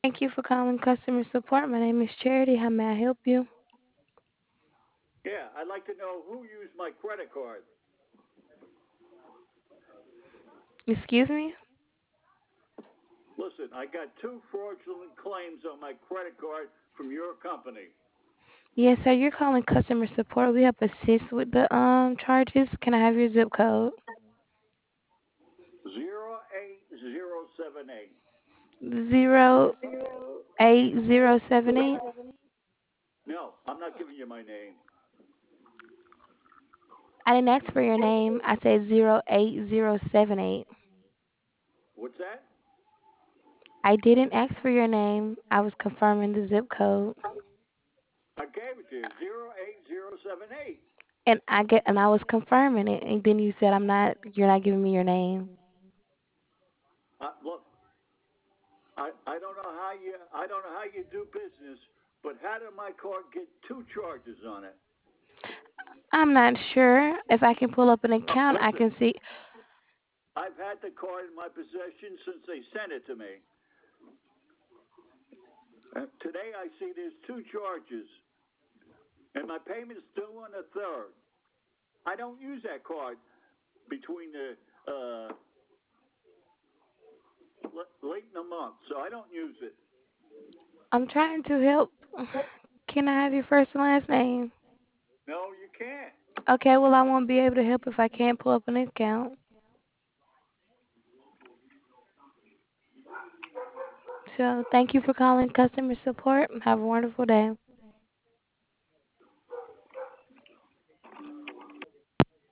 Thank you for calling customer support. My name is Charity. How may I help you? Yeah, I'd like to know who used my credit card. Excuse me? Listen, I got two fraudulent claims on my credit card from your company. Yes, sir. You're calling customer support. We help assist with the charges. Can I have your zip code? 08078. 08078. No, I'm not giving you my name. I didn't ask for your name. I said 08078. What's that? I didn't ask for your name. I was confirming the zip code. I gave it to you. 08078. And I was confirming it. And then you said you're not giving me your name. Look, I don't know how you do business, but how did my card get two charges on it? I'm not sure. If I can pull up an account, I Listen, can see. I've had the card in my possession since they sent it to me. Today I see there's two charges, and my payment's still on the third. I don't use that card between the late in the month, so I don't use it. I'm trying to help. Can I have your first and last name? No, you can't. Okay, well, I won't be able to help if I can't pull up an account. So, thank you for calling customer support. Have a wonderful day.